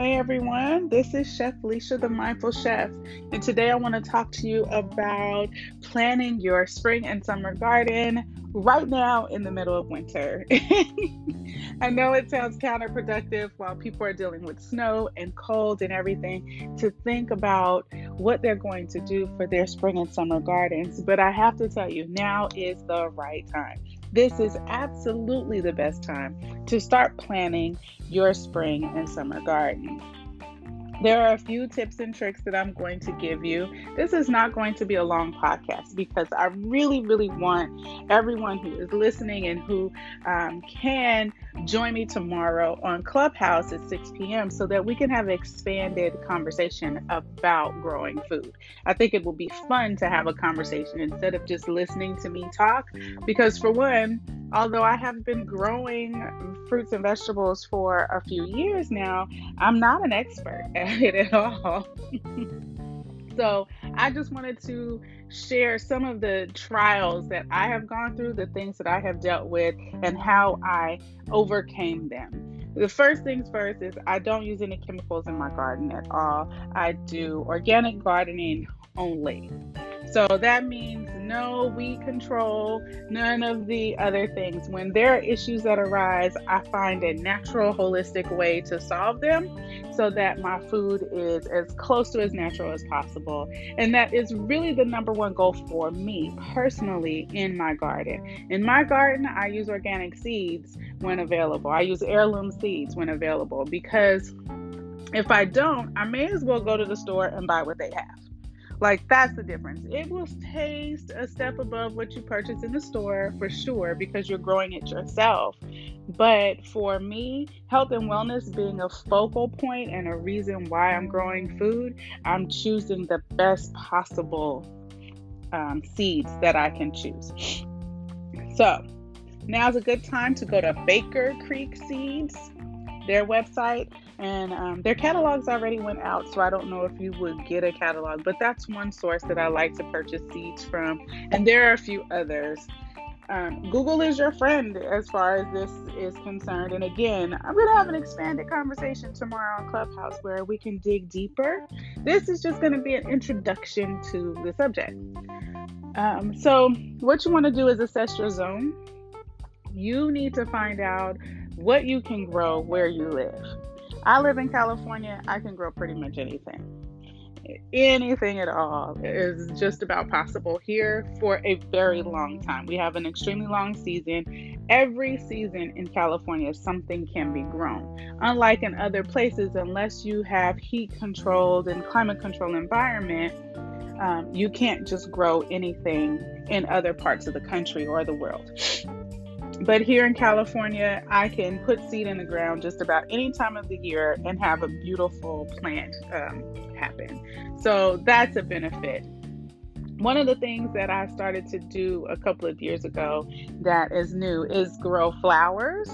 Hey everyone, this is Chef Leisha, the Mindful Chef, and today I want to talk to you about planning your spring and summer garden right now in the middle of winter. I know it sounds counterproductive while people are dealing with snow and cold and everything to think about what they're going to do for their spring and summer gardens, but I have to tell you, now is the right time. This is absolutely the best time to start planning your spring and summer garden. There are a few tips and tricks that I'm going to give you. This is not going to be a long podcast because I really want everyone who is listening and who can join me tomorrow on Clubhouse at 6 p.m. so that we can have an expanded conversation about growing food. I think it will be fun to have a conversation instead of just listening to me talk because, for one, although I have been growing fruits and vegetables for a few years now, I'm not an expert at it at all. So I just wanted to share some of the trials that I have gone through, the things that I have dealt with, and how I overcame them. The first things first is I don't use any chemicals in my garden at all. I do organic gardening only. So that means no weed control, none of the other things. When there are issues that arise, I find a natural, holistic way to solve them so that my food is as close to as natural as possible. And that is really the number one goal for me personally in my garden. In my garden, I use organic seeds when available. I use heirloom seeds when available because if I don't, I may as well go to the store and buy what they have. Like, that's the difference. It will taste a step above what you purchase in the store for sure because you're growing it yourself. But for me, health and wellness being a focal point and a reason why I'm growing food, I'm choosing the best possible seeds that I can choose. So now's a good time to go to Baker Creek Seeds, their website, and their catalogs already went out, so I don't know if you would get a catalog, but that's one source that I like to purchase seeds from, and there are a few others. Google is your friend as far as this is concerned, and again, I'm going to have an expanded conversation tomorrow on Clubhouse where we can dig deeper. This is just going to be an introduction to the subject. So what you want to do is assess your zone. You need to find out what you can grow where you live. I live in California. I can grow pretty much anything. Anything at all is just about possible here for a very long time. We have an extremely long season. Every season in California, something can be grown. Unlike in other places, unless you have heat controlled and climate controlled environment, you can't just grow anything in other parts of the country or the world. But here in California, I can put seed in the ground just about any time of the year and have a beautiful plant happen. So that's a benefit. One of the things that I started to do a couple of years ago that is new is grow flowers.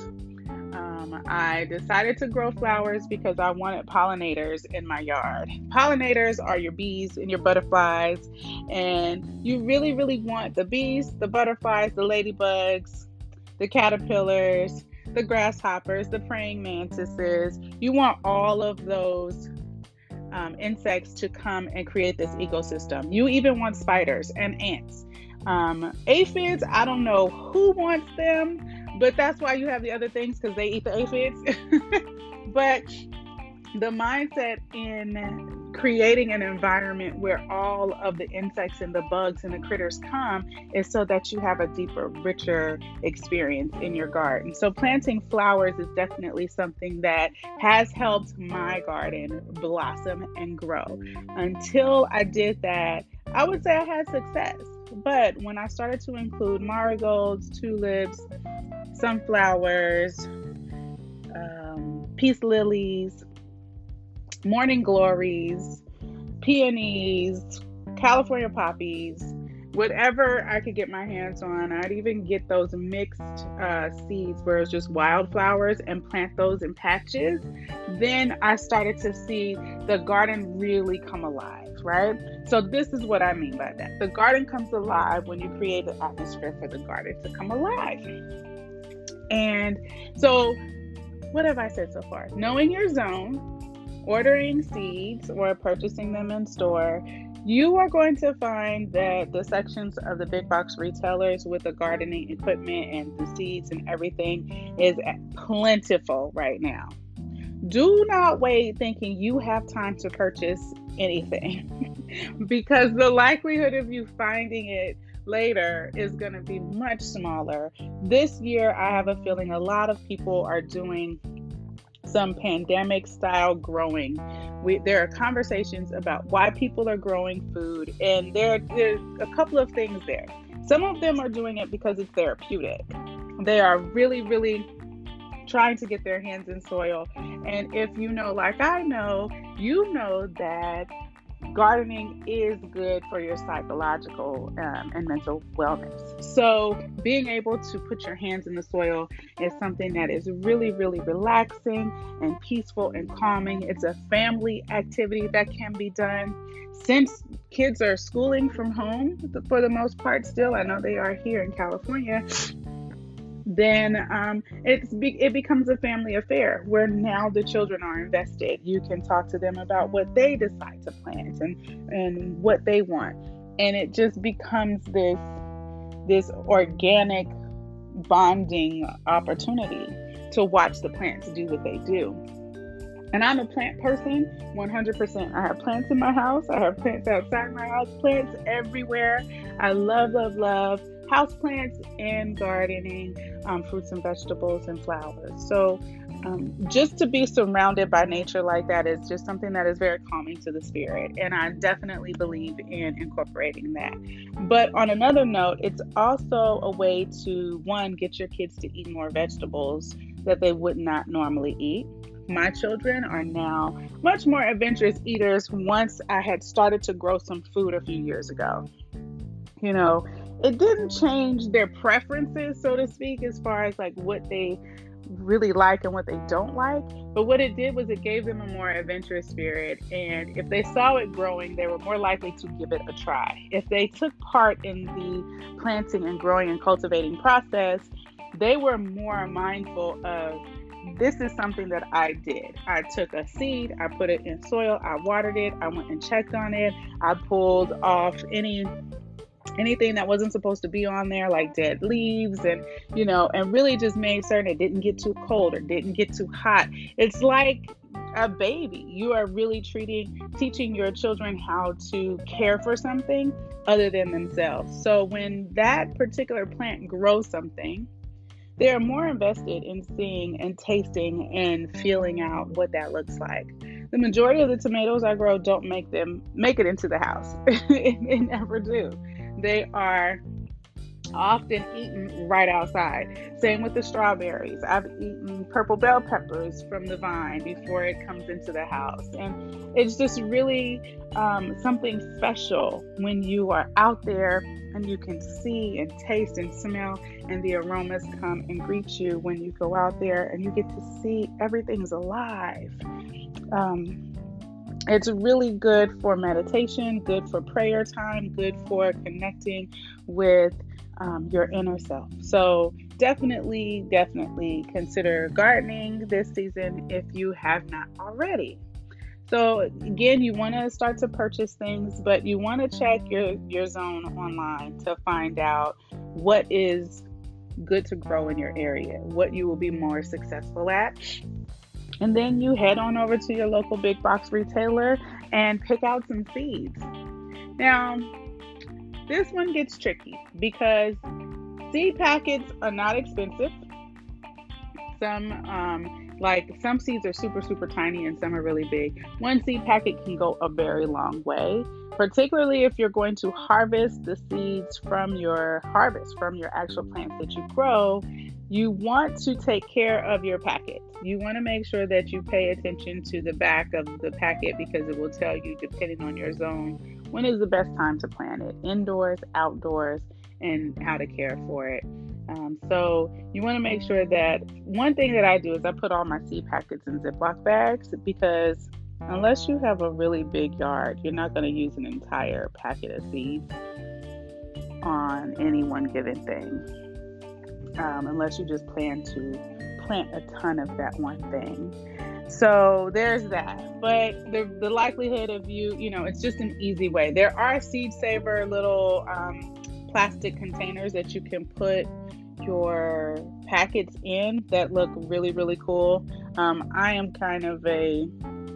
I decided to grow flowers because I wanted pollinators in my yard. Pollinators are your bees and your butterflies, and you really want the bees, the butterflies, the ladybugs, the caterpillars, the grasshoppers, the praying mantises. You want all of those insects to come and create this ecosystem. You even want spiders and ants. Aphids, I don't know who wants them, but that's why you have the other things, because they eat the aphids. But the mindset in creating an environment where all of the insects and the bugs and the critters come is so that you have a deeper, richer experience in your garden. So planting flowers is definitely something that has helped my garden blossom and grow. Until I did that, I would say I had success. But when I started to include marigolds, tulips, sunflowers, peace lilies, morning glories, peonies, California poppies, whatever I could get my hands on. I'd even get those mixed seeds where it's just wildflowers and plant those in patches. Then I started to see the garden really come alive, right? So this is what I mean by that. The garden comes alive when you create an atmosphere for the garden to come alive. And so what have I said so far? Knowing your zone, ordering seeds or purchasing them in store, you are going to find that the sections of the big box retailers with the gardening equipment and the seeds and everything is plentiful right now. Do not wait thinking you have time to purchase anything because the likelihood of you finding it later is going to be much smaller. This year, I have a feeling a lot of people are doing some pandemic style growing. There are conversations about why people are growing food, and there's a couple of things there. Some of them are doing it because it's therapeutic. They are really, really trying to get their hands in soil. And if you know, like I know, you know that gardening is good for your psychological and mental wellness. So being able to put your hands in the soil is something that is really, really relaxing and peaceful and calming. It's a family activity that can be done. Since kids are schooling from home for the most part still, I know they are here in California, then it becomes a family affair where now the children are invested. You can talk to them about what they decide to plant and what they want, and it just becomes this organic bonding opportunity to watch the plants do what they do. And I'm a plant person, 100%. I have plants in my house. I have plants outside my house, plants everywhere. I love, love, love house plants and gardening, fruits and vegetables and flowers. So just to be surrounded by nature like that is just something that is very calming to the spirit. And I definitely believe in incorporating that. But on another note, it's also a way to, one, get your kids to eat more vegetables that they would not normally eat. My children are now much more adventurous eaters once I had started to grow some food a few years ago. You know, it didn't change their preferences, so to speak, as far as like what they really like and what they don't like. But what it did was it gave them a more adventurous spirit. And if they saw it growing, they were more likely to give it a try. If they took part in the planting and growing and cultivating process, they were more mindful of, this is something that I did. I took a seed, I put it in soil, I watered it, I went and checked on it, I pulled off anything that wasn't supposed to be on there, like dead leaves, and and really just made certain it didn't get too cold or didn't get too hot. It's like a baby. You are really teaching your children how to care for something other than themselves. So when that particular plant grows something, they're more invested in seeing and tasting and feeling out what that looks like. The majority of the tomatoes I grow don't make it into the house. They never do. They are often eaten right outside. Same with the strawberries. I've eaten purple bell peppers from the vine before it comes into the house. And it's just really something special when you are out there and you can see and taste and smell, and the aromas come and greet you when you go out there and you get to see everything's alive. It's really good for meditation, good for prayer time, good for connecting with your inner self. So definitely consider gardening this season if you have not already. So again, you want to start to purchase things, but you want to check your zone online to find out what is good to grow in your area, what you will be more successful at. And then you head on over to your local big box retailer and pick out some seeds. Now, this one gets tricky because seed packets are not expensive. Some seeds are super, super tiny and some are really big. One seed packet can go a very long way, particularly if you're going to harvest the seeds from your actual plants that you grow. You want to take care of your packet. You want to make sure that you pay attention to the back of the packet because it will tell you, depending on your zone, when is the best time to plant it, indoors, outdoors, and how to care for it. So you want to make sure that one thing that I do is I put all my seed packets in Ziploc bags, because unless you have a really big yard, you're not going to use an entire packet of seeds on any one given thing, unless you just plan to plant a ton of that one thing. So there's that. But the likelihood of it's just an easy way. There are seed saver little plastic containers that you can put your packets in that look really, really cool. I am kind of a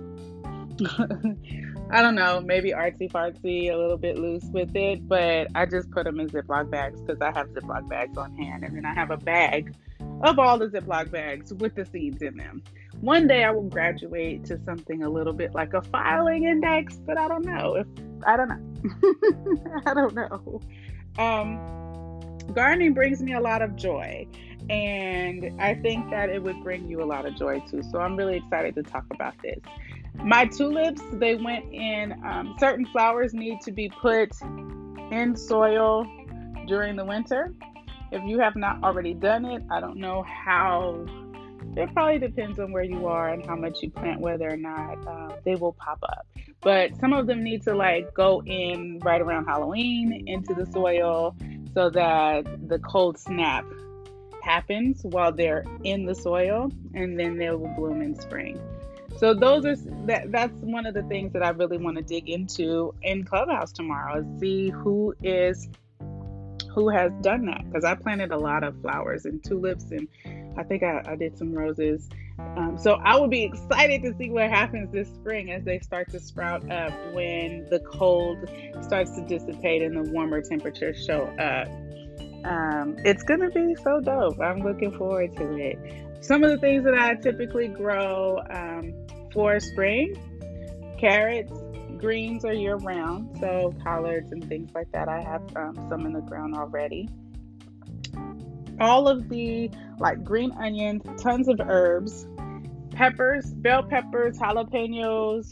I don't know, maybe artsy fartsy, a little bit loose with it, but I just put them in Ziploc bags because I have Ziploc bags on hand. And then I have a bag of all the Ziploc bags with the seeds in them. One day I will graduate to something a little bit like a filing index, but I don't know. I don't know. I don't know. Gardening brings me a lot of joy, and I think that it would bring you a lot of joy too. So I'm really excited to talk about this. My tulips, they went in, certain flowers need to be put in soil during the winter. If you have not already done it, I don't know how, it probably depends on where you are and how much you plant, whether or not they will pop up. But some of them need to go in right around Halloween into the soil so that the cold snap happens while they're in the soil, and then they will bloom in spring. So that's one of the things that I really want to dig into in Clubhouse tomorrow, is see who has done that, because I planted a lot of flowers and tulips, and I think I did some roses. So I will be excited to see what happens this spring as they start to sprout up when the cold starts to dissipate and the warmer temperatures show up. It's going to be so dope. I'm looking forward to it. Some of the things that I typically grow for spring: carrots. Greens are year round, so collards and things like that. I have some in the ground already. All of the green onions, tons of herbs, peppers, bell peppers, jalapenos,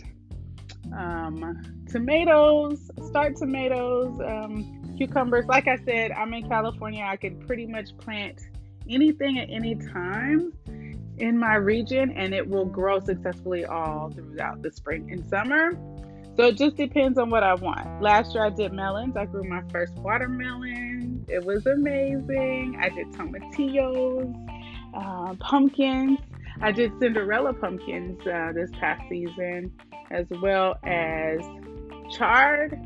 tomatoes, start tomatoes, cucumbers. Like I said, I'm in California. I can pretty much plant anything at any time in my region, and it will grow successfully all throughout the spring and summer. So it just depends on what I want. Last year I did melons. I grew my first watermelon. It was amazing. I did tomatillos, pumpkins. I did Cinderella pumpkins this past season, as well as chard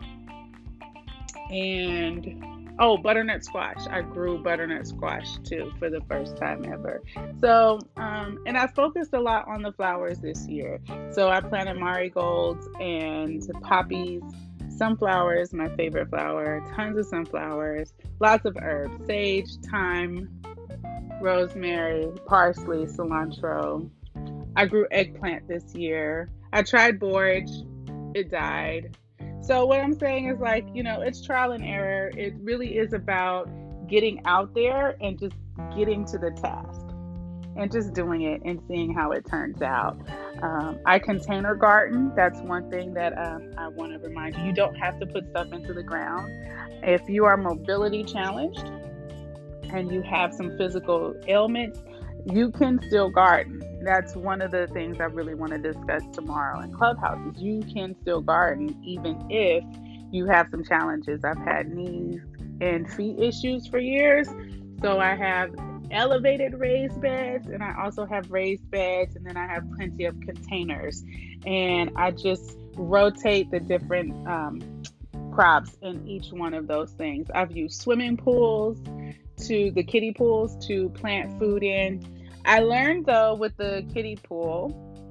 and butternut squash. I grew butternut squash too for the first time ever. So, and I focused a lot on the flowers this year. So I planted marigolds and poppies, sunflowers, my favorite flower, tons of sunflowers, lots of herbs, sage, thyme, rosemary, parsley, cilantro. I grew eggplant this year. I tried borage. It died. So what I'm saying is it's trial and error. It really is about getting out there and just getting to the task and just doing it and seeing how it turns out. I container garden. That's one thing that I want to remind you. You don't have to put stuff into the ground. If you are mobility challenged and you have some physical ailments, you can still garden. That's one of the things I really want to discuss tomorrow in Clubhouse. Is you can still garden even if you have some challenges. I've had knees and feet issues for years. So I have elevated raised beds, and I also have raised beds, and then I have plenty of containers. And I just rotate the different crops in each one of those things. I've used swimming pools to the kiddie pools to plant food in. I learned though with the kiddie pool,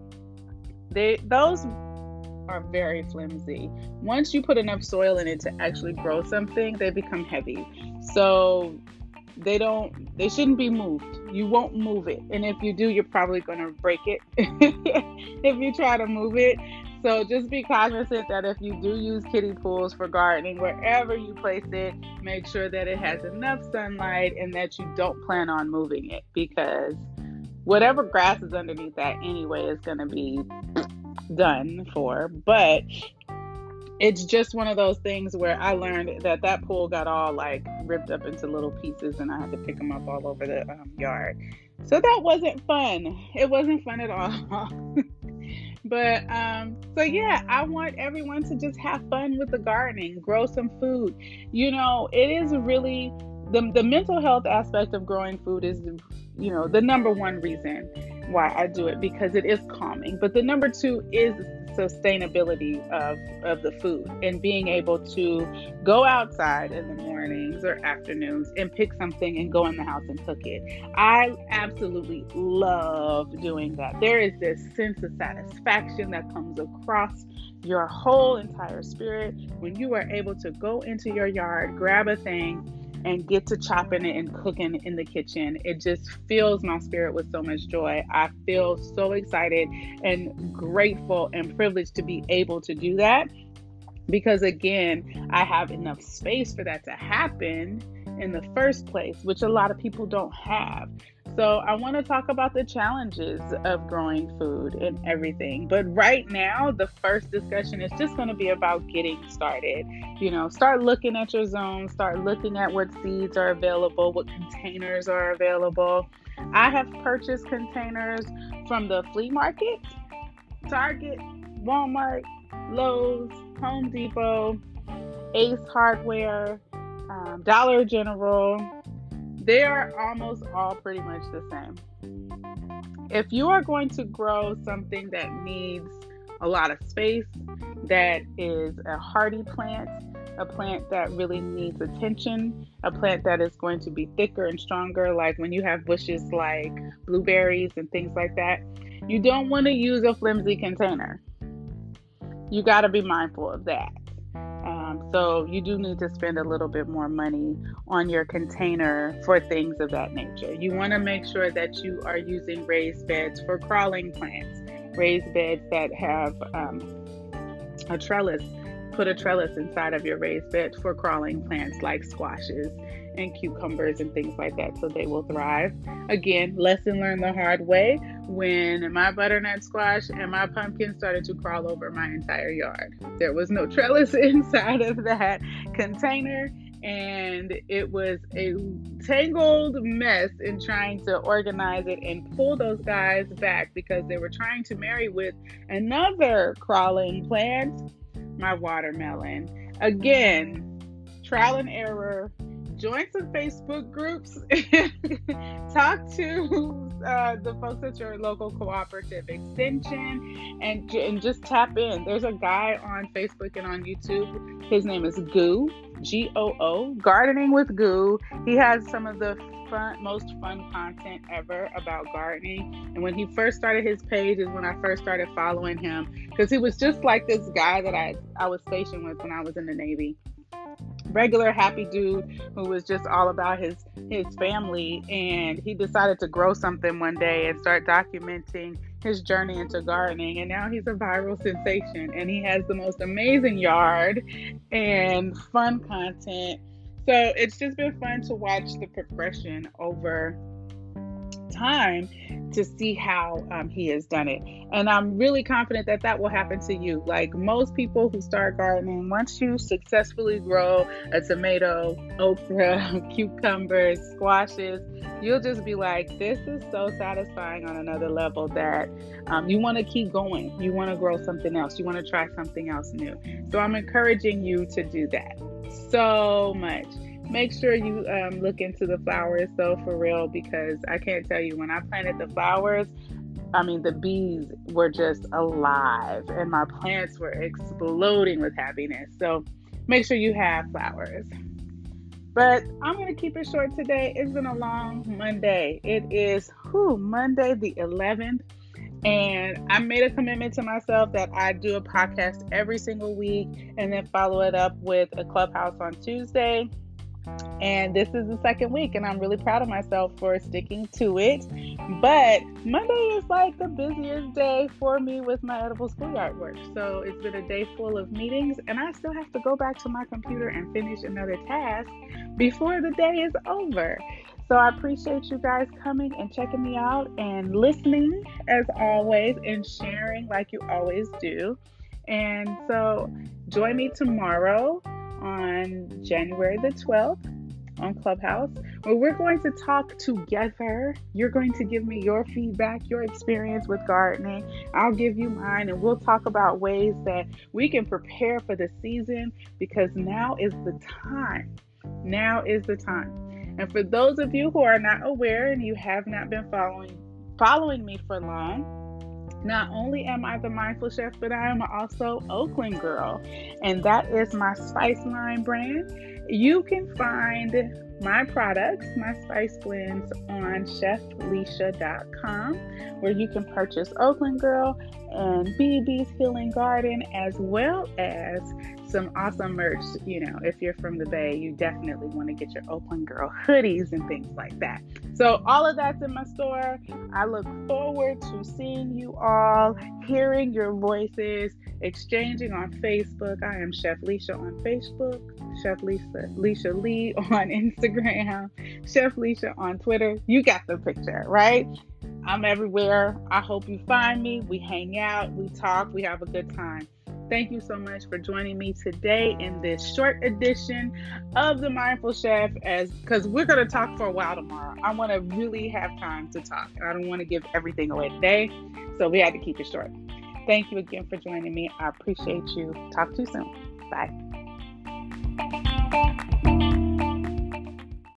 those are very flimsy. Once you put enough soil in it to actually grow something, they become heavy. So they shouldn't be moved. You won't move it. And if you do, you're probably going to break it if you try to move it. So just be cognizant that if you do use kiddie pools for gardening, wherever you place it, make sure that it has enough sunlight and that you don't plan on moving it, because whatever grass is underneath that anyway is going to be done for. But it's just one of those things where I learned that pool got all ripped up into little pieces, and I had to pick them up all over the yard. So that wasn't fun. It wasn't fun at all. But so yeah, I want everyone to just have fun with the gardening, grow some food. It is really the mental health aspect of growing food is the number one reason. why I do it, because it is calming. But the number two is sustainability of the food and being able to go outside in the mornings or afternoons and pick something and go in the house and cook it. I absolutely love doing that. There is this sense of satisfaction that comes across your whole entire spirit when you are able to go into your yard, grab a thing, and get to chopping it and cooking in the kitchen. It just fills my spirit with so much joy. I feel so excited and grateful and privileged to be able to do that, because again, I have enough space for that to happen in the first place, which a lot of people don't have. So I want to talk about the challenges of growing food and everything. But right now, the first discussion is just going to be about getting started. Start looking at your zone, start looking at what seeds are available, what containers are available. I have purchased containers from the flea market, Target, Walmart, Lowe's, Home Depot, Ace Hardware, Dollar General. They are almost all pretty much the same. If you are going to grow something that needs a lot of space, that is a hardy plant, a plant that really needs attention, a plant that is going to be thicker and stronger, like when you have bushes like blueberries and things like that, you don't want to use a flimsy container. You got to be mindful of that. So you do need to spend a little bit more money on your container for things of that nature. You want to make sure that you are using raised beds for crawling plants, raised beds that have a trellis. Put a trellis inside of your raised bed for crawling plants like squashes and cucumbers and things like that, so they will thrive. Again, lesson learned the hard way when my butternut squash and my pumpkin started to crawl over my entire yard. There was no trellis inside of that container, and it was a tangled mess in trying to organize it and pull those guys back because they were trying to marry with another crawling plant, my watermelon. Again, trial and error. Join some Facebook groups. Talk to the folks at your local cooperative extension and just tap in. There's a guy on Facebook and on YouTube. His name is Goo, Goo, Gardening with Goo. He has some of the most fun content ever about gardening. And when he first started his page is when I first started following him, because he was just like this guy that I was stationed with when I was in the Navy. Regular happy dude who was just all about his family, and he decided to grow something one day and start documenting his journey into gardening, and now he's a viral sensation, and he has the most amazing yard and fun content. So it's just been fun to watch the progression over time to see how he has done it. And I'm really confident that that will happen to you. Like most people who start gardening, once you successfully grow a tomato, okra, cucumbers, squashes, you'll just be like, this is so satisfying on another level that you want to keep going. You want to grow something else. You want to try something else new. So I'm encouraging you to do that so much. Make sure you look into the flowers though, for real, because I can't tell you, when I planted the flowers, the bees were just alive and my plants were exploding with happiness. So make sure you have flowers. But I'm going to keep it short today. It's been a long Monday. It is Monday the 11th. And I made a commitment to myself that I do a podcast every single week and then follow it up with a Clubhouse on Tuesday. And this is the second week, and I'm really proud of myself for sticking to it. But Monday is like the busiest day for me with my edible schoolyard work. So it's been a day full of meetings, and I still have to go back to my computer and finish another task before the day is over. So I appreciate you guys coming and checking me out and listening as always and sharing like you always do. And so join me tomorrow on January the 12th on Clubhouse, where we're going to talk together. You're going to give me your feedback, your experience with gardening. I'll give you mine, and we'll talk about ways that we can prepare for the season, because now is the time. Now is the time. And for those of you who are not aware and you have not been following following me for long, not only am I the Mindful Chef, but I am also Oakland Girl, and that is my Spice Line brand. You can find my products, my spice blends, on chefleisha.com, where you can purchase Oakland Girl and BB's Healing Garden, as well as some awesome merch. If you're from the Bay, you definitely want to get your Oakland Girl hoodies and things like that. So all of that's in my store. I look forward to seeing you all, hearing your voices, exchanging on Facebook. I am Chef Leisha on Facebook, Chef Leisha Lee on Instagram, Chef Leisha on Twitter. You got the picture, right? I'm everywhere. I hope you find me. We hang out, we talk, we have a good time. Thank you so much for joining me today in this short edition of The Mindful Chef, because we're going to talk for a while tomorrow. I want to really have time to talk. I don't want to give everything away today, so we had to keep it short. Thank you again for joining me. I appreciate you. Talk to you soon. Bye.